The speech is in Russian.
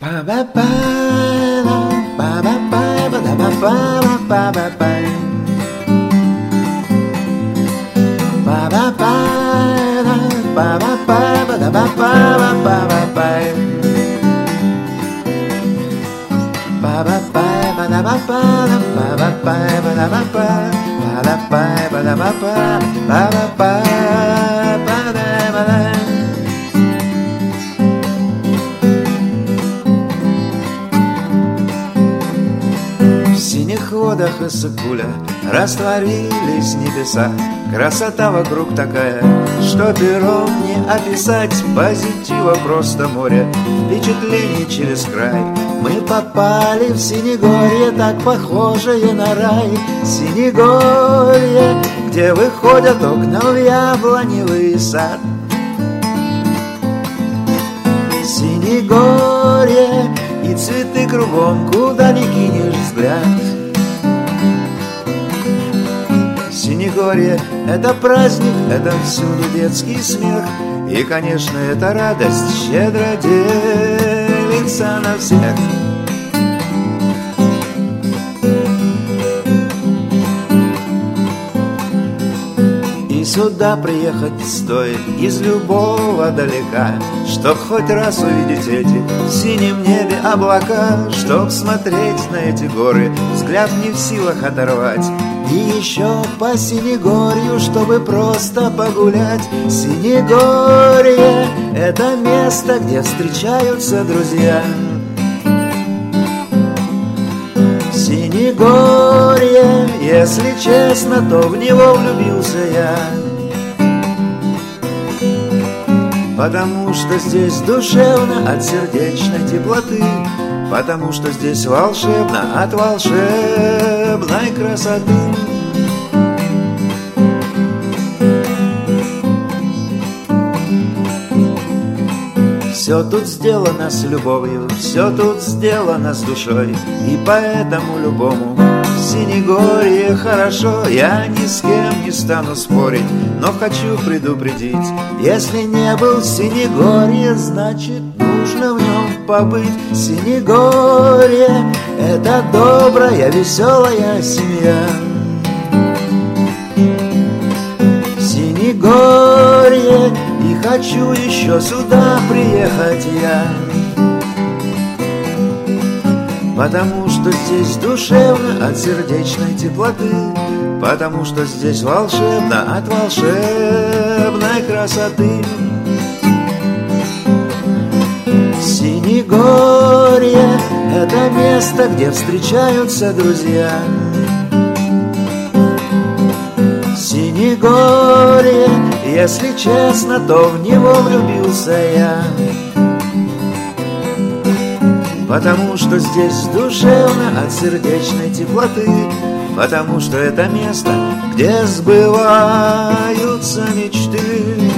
В синих водах Иссык-Куля растворились небеса. Красота вокруг такая, что пером не описать. Позитива просто море, впечатлений через край. Мы попали в Синегорье, так похожее на рай. Синегорье, где выходят окна в яблоневый сад. Синегорье, и цветы кругом, куда ни кинешь взгляд. Синегорье — это праздник, это всюду детский смех. И, конечно, эта радость щедро делится на всех. И сюда приехать стоит из любого далека, чтоб хоть раз увидеть эти в синем небе облака, чтоб смотреть на эти горы, взгляд не в силах оторвать. И еще по Синегорью, чтобы просто погулять. Синегорье — это место, где встречаются друзья. Синегорье, если честно, то в него влюбился я. Потому что здесь душевно от сердечной теплоты, потому что здесь волшебно от волшебной красоты. Все тут сделано с любовью, все тут сделано с душой, и поэтому любому в Синегорье хорошо. Я ни с кем не стану спорить, но хочу предупредить: если не был в Синегорье, значит нужно в нем побыть. Синегорье — это добрая, веселая семья. Синегорье, и хочу еще сюда приехать я. Потому что здесь душевно от сердечной теплоты, потому что здесь волшебно от волшебной красоты. Синегорье — это место, где встречаются друзья. Синегорье, если честно, то в него влюбился я. Потому что здесь душевно от сердечной теплоты, потому что это место, где сбываются мечты.